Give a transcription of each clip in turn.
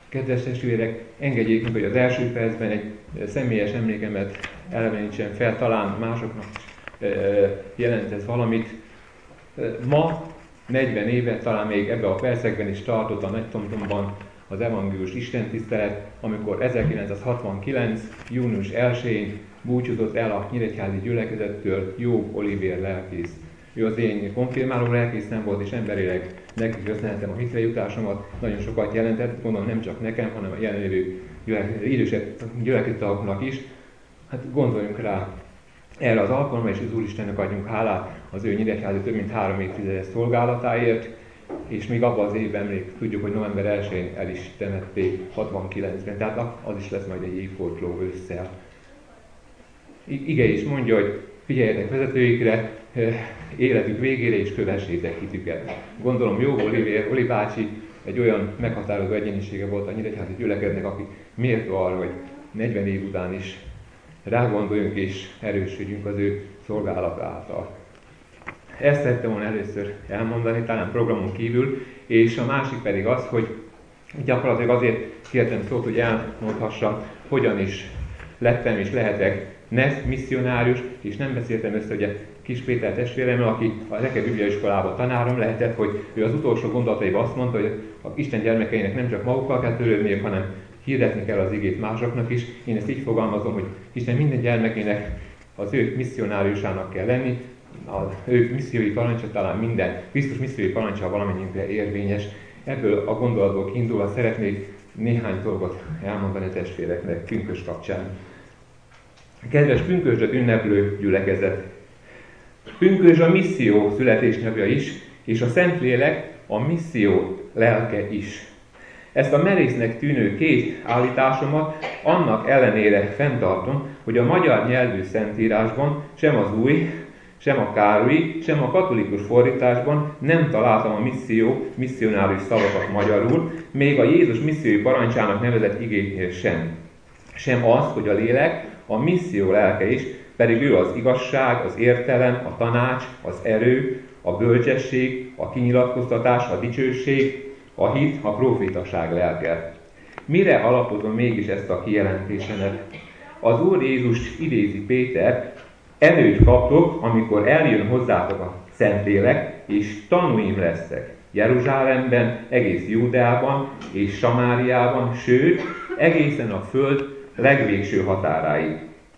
Kedves testvérek, engedjék meg, hogy az első percben egy személyes emlékemet elevenítsen fel, talán másoknak jelent ez valamit. Ma, 40 éve, talán még ebben a percekben is tartott a Nagytomtomban az evangélius istentisztelet, amikor 1969. június 1-én búcsúzott el a nyíregyházi gyülekezettől Jobb Olivér lelkész. Ő az én konfirmáló lelkészem volt, és emberileg neki köszönhetem a hitre jutásomat. Nagyon sokat jelentett, gondolom nem csak nekem, hanem a jelenlévő idősebb gyülekezettagoknak is. Hát gondoljunk rá erre az alkalomra, és az Úristennek adjunk hálát az ő nyíregyházi több mint 3 évtizedes szolgálatáért, és még abban az évben még tudjuk, hogy november 1-én el is temették 69-ben, tehát az is lesz majd egy évforduló ősszel. Ige is mondja, hogy figyeljetek vezetőikre, életük végére és kövessétek hitüket. Gondolom Jobb Oli bácsi egy olyan meghatározó egyénisége volt a nyíregyházi gyülekezetnek, aki méltó arra, hogy 40 év után is rágondoljunk és erősödjünk az ő szolgálata által. Ezt szerettem volna először elmondani, talán programon kívül, és a másik pedig az, hogy gyakorlatilag azért kértem szót, hogy elmondhassam, hogyan is lettem és lehetek misszionárius, és nem beszéltem össze, hogy Kis Péter testvéremmel, aki a Reke Bibliaiskolában tanárom lehetett, hogy ő az utolsó gondolataiban azt mondta, hogy az Isten gyermekeinek nem csak magukkal kell törődniük, hanem hirdetni kell az igét másoknak is. Én ezt így fogalmazom, hogy Isten minden gyermekének az ő misszionáriusának kell lenni, az ő missziói parancsa talán minden, Krisztus missziói parancsa valamennyiünkre érvényes. Ebből a gondolatból kiindulva szeretnék néhány dolgot elmondani a testvéreknek pünkösd kapcsán. Kedves pünkösdöt ünneplő gyülekezet! Pünkösd a misszió születésnapja is, és a Szentlélek a misszió lelke is. Ezt a merésznek tűnő két állításomat annak ellenére fenntartom, hogy a magyar nyelvű szentírásban sem az új, sem a károlyi, sem a katolikus fordításban nem találtam a misszionárius szavakat magyarul, még a Jézus missziói parancsának nevezett igéknél sem. Sem az, hogy a lélek a misszió lelke is, pedig ő az igazság, az értelem, a tanács, az erő, a bölcsesség, a kinyilatkoztatás, a dicsőség, a hit, a prófétaság lelke. Mire alapozom mégis ezt a kijelentésemet? Az Úr Jézus idézi Péter, erőt kaptok, amikor eljön hozzátok a Szentlélek, és tanúim lesztek. Jeruzsálemben, egész Júdeában és Samáriában, sőt, egészen a föld legvégső határáig.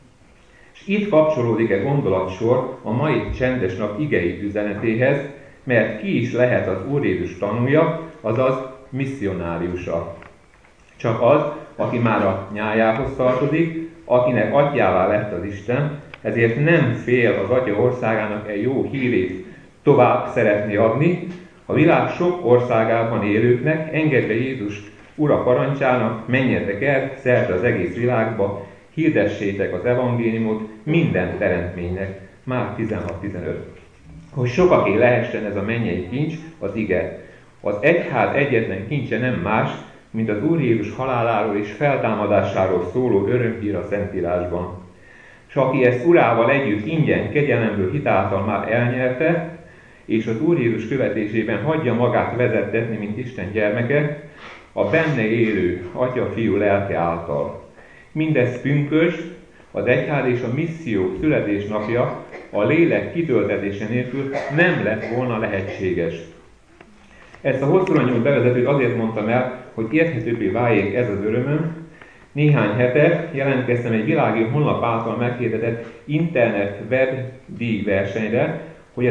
És itt kapcsolódik egy gondolatsor a mai csendes nap igei üzenetéhez, mert ki is lehet az Úr Jézus tanúja, azaz misszionáriusa. Csak az, aki már a nyájához tartozik, akinek atyává lett az Isten, ezért nem fél az Atya országának egy jó hírét tovább szeretné adni, a világ sok országában élőknek, engedve Jézus Ura parancsának, menjetek el szerte az egész világba, hirdessétek az evangéliumot minden teremtménynek. Márk 16-15. Hogy sokaké lehessen ez a mennyei kincs, az ige. Az egyház egyetlen kincse nem más, mint az Úr Jézus haláláról és feltámadásáról szóló örömhír a Szentírásban. És aki ezt Urával együtt ingyen, kegyelemből hitáltal már elnyerte, és az Úr Jézus követésében hagyja magát vezettetni, mint Isten gyermeke, a benne élő Atya-Fiú lelke által. Mindez pünkösd, az egyház és a misszió születésnapja a lélek kitöltetése nélkül nem lett volna lehetséges. Ezt a hosszúra nyúlt bevezetőt azért mondtam el, hogy érthetőbbé váljék ez az örömöm. Néhány hete jelentkeztem egy világi honlap által meghirdetett internet web díjversenyre, hogy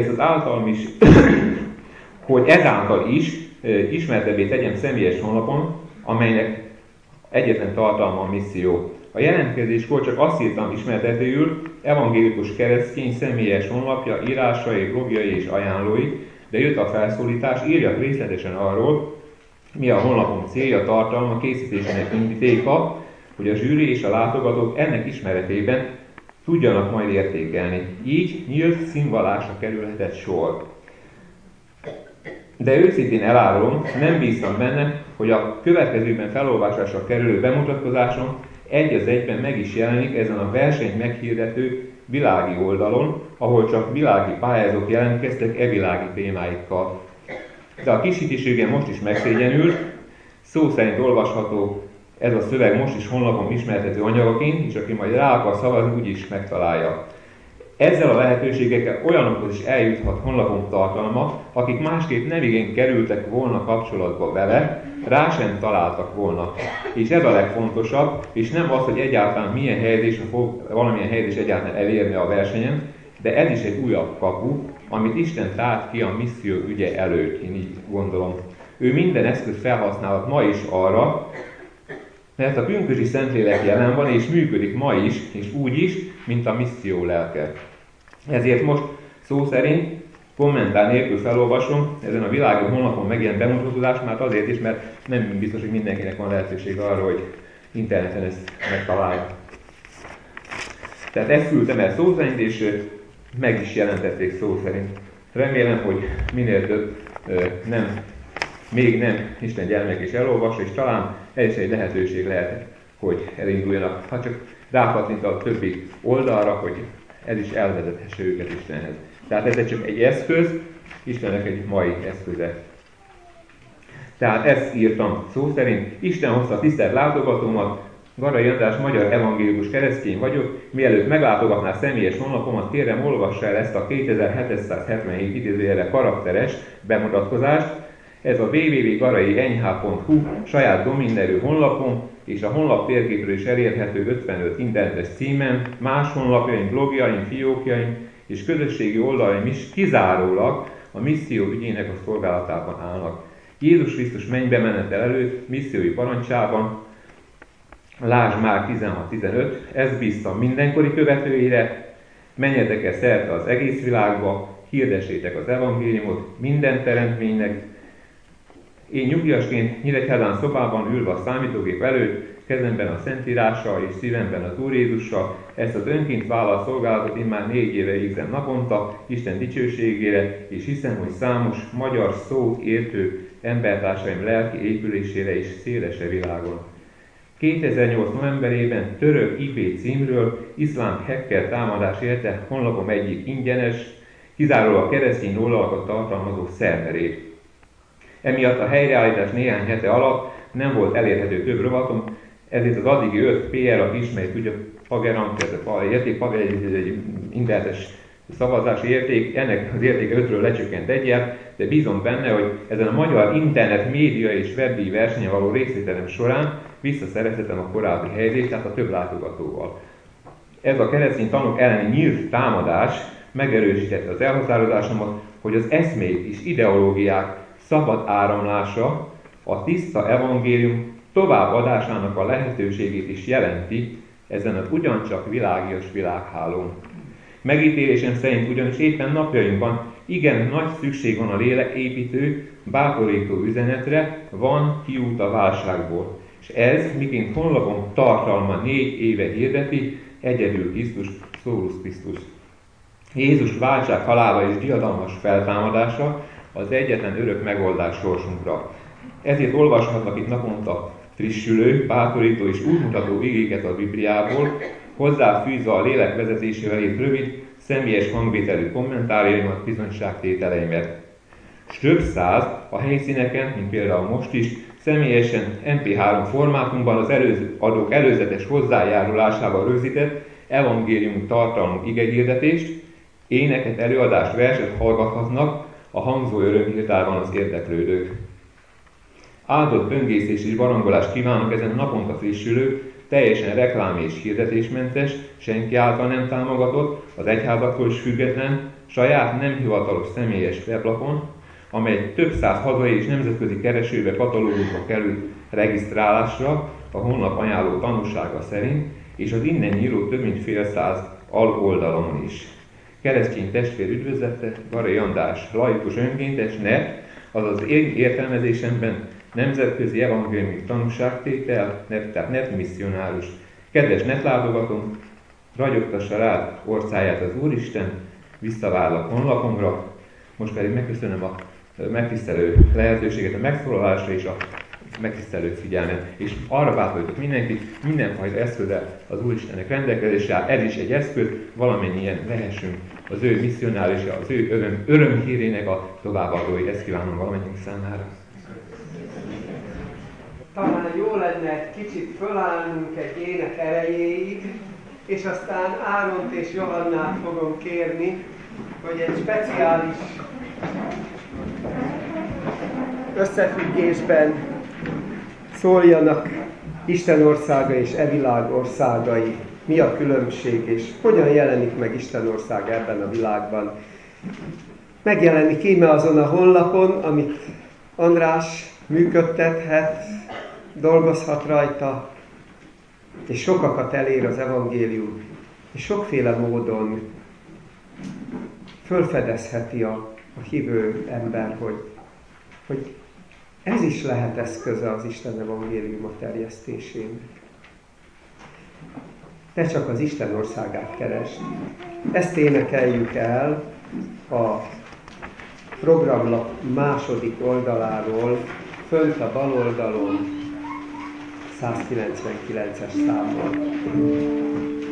ezáltal is ismertebbé tegyem személyes honlapon, amelynek egyetlen tartalma a misszió. A jelentkezéskor csak azt írtam ismertetőül, evangélikus keresztény személyes honlapja, írásai, blogjai és ajánlói, de jött a felszólítás, írjak részletesen arról, mi a honlapom célja, tartalma, készítésének indítéka, hogy a zsűri és a látogatók ennek ismeretében tudjanak majd értékelni. Így nyílt színvallásra kerülhetett sor. De őszintén elárulom, nem bíztam benne, hogy a következőben felolvasásra kerülő bemutatkozásom egy az egyben meg is jelenik ezen a versenyt meghirdető világi oldalon, ahol csak világi pályázók jelentkeztek világi témáikkal. De a kis hitűségem most is megszégyenült, Szó szerint olvasható ez a szöveg most is honlapon ismertető anyagaként, és aki majd rá akar szavazni, úgyis megtalálja. Ezzel a lehetőségekkel olyanokhoz is eljuthat honlapon tartalma, akik másképp nem igen kerültek volna kapcsolatba vele, rá sem találtak volna. És ez a legfontosabb, és nem az, hogy egyáltalán milyen helyezésre fog valamilyen helyezés egyáltalán elérni a versenyen, de ez is egy újabb kapu, amit Isten tárt ki a misszió ügye előtt, én így gondolom. Ő minden eszközt felhasználhat ma is arra, mert a pünkösdi Szentlélek jelen van, és működik ma is, és úgy is, mint a misszió lelke. Ezért most szó szerint kommentár nélkül felolvasom ezen a világi honlapon megjelent bemutatózást, már azért is, mert nem biztos, hogy mindenkinek van lehetőség arra, hogy interneten ezt megtalálja. Tehát ezt küldtem el szó szerint, és meg is jelentették szó szerint. Remélem, hogy minél több még nem Isten gyermek is elolvassa, és talán ez is egy lehetőség lehet, hogy elinduljanak, ha csak rákattint a többi oldalra, hogy ez is elvezethesse őket Istenhez. Tehát ez csak egy eszköz, Istennek egy mai eszköze. Tehát ezt írtam szó szerint, Isten hozta tisztelt látogatómat, Garai András magyar evangélikus keresztény vagyok, mielőtt meglátogatná személyes honlapomat, kérem olvassa el ezt a 2777 idézőjelre karakteres bemutatkozást. Ez a www.garai.nh.hu saját dominnerő honlapon, és a honlap térképről is elérhető 55 internetes címen, más honlapjaim, blogjaim, fiókjaim és közösségi oldalaim is kizárólag a misszió ügyének a szolgálatában állnak. Jézus Krisztus mennybe menetel előtt missziói parancsában, lásd Márk 16:15, ezt bíztam mindenkori követőire, menjetek el szerte az egész világba, hirdessétek az evangéliumot minden teremtménynek. Én nyugdíjasként Nyíregyházán szobában ülve a számítógép előtt, kezemben a Szentírással és szívemben az Úr Jézussal, ezt az önként vállalt szolgálatot én már 4 éve végzem naponta, Isten dicsőségére, és hiszem, hogy számos magyar szót értő embertársaim lelki épülésére is szélese világon. 2008 novemberében török IP címről iszlám hacker támadás érte honlapom egyik ingyenes, kizárólag keresztény oldalakat tartalmazó szerverét. Emiatt a helyreállítás néhány hete alatt nem volt elérhető több rovatom, ezért az addigi 5 PR, aki ismeri tudja, Pagerant, ez a érték, egy internetes szavazási érték, ennek az értéke 5-ről lecsökkent egyet, de bízom benne, hogy ezen a magyar internet, média és webdíj versenye való részvételem során visszaszerezhetem a korábbi helyzét, tehát a több látogatóval. Ez a keresztény tanok elleni nyílt támadás megerősítette az elhatározásomat, hogy az eszmék és ideológiák szabad áramlása a tiszta evangélium továbbadásának a lehetőségét is jelenti ezen az ugyancsak világias világhálón. Megítélésem szerint ugyanis éppen napjainkban igen nagy szükség van a léleképítő, bátorító üzenetre, van kiút a válságból. És ez, miként honlapon tartalma 4 éve hirdeti, egyedül Krisztus, Szólus Krisztus. Jézus váltság, halála és diadalmas feltámadása az egyetlen örök megoldás sorsunkra. Ezért olvashatnak itt naponta frissülő, bátorító és útmutató igéket a Bibliából, hozzáfűzve a lélek vezetésével írt rövid, személyes hangvételű kommentárjaimat, bizonyságtételeimet. S több száz a helyszíneken, mint például most is, személyesen MP3 formátumban az adók előzetes hozzájárulásával rögzített evangélium tartalmú igehirdetést, éneket, előadást, verset hallgathatnak a hangzó örömhírtárban az érdeklődők. Áldott böngészés és barangolást kívánok ezen naponta frissülő, teljesen reklám és hirdetésmentes, senki által nem támogatott, az egyházaktól is független, saját nem hivatalos személyes weblapon, amely több száz hazai és nemzetközi keresőbe, katalógusba kerül regisztrálásra a honlap ajánló tanúsága szerint, és az innen nyíló több mint fél száz aloldalon is. Keresztény testvér üdvözlete, Garai András, laikus önkéntes, net, azaz én értelmezésemben nemzetközi evangéliumi tanúságtétel, tehát net misszionárus. Kedves netlátogatom, ragyogtassa rád orcáját az Úristen, visszavárlak honlapomra, most pedig megköszönöm a megtisztelő lehetőséget, a megszólalásra és a megtisztelő figyelmet. És arra bátorítok mindenkit, mindenfajta eszközzel az Úristennek rendelkezésre áll, ez is egy eszköz, valamennyien lehessünk az ő misszionárisa, az ő örömhírének a továbbadói. Ezt kívánom valamennyiünk számára. talán jó lenne egy kicsit fölállnunk egy ének erejéig, és aztán Áront és Johannát fogom kérni, hogy egy speciális összefüggésben szóljanak Isten országa és e világ országai, mi a különbség, és hogyan jelenik meg Isten ország ebben a világban. Megjelenik íme azon a honlapon, amit András működtethet, dolgozhat rajta, és sokakat elér az evangélium, és sokféle módon fölfedezheti a hívő ember, hogy ez is lehet eszköze az Isten evangéliuma terjesztésének. Ne csak az Isten országát keresd. Ezt énekeljük el a programlap második oldaláról, fönt a bal oldalon, 199-es számmal.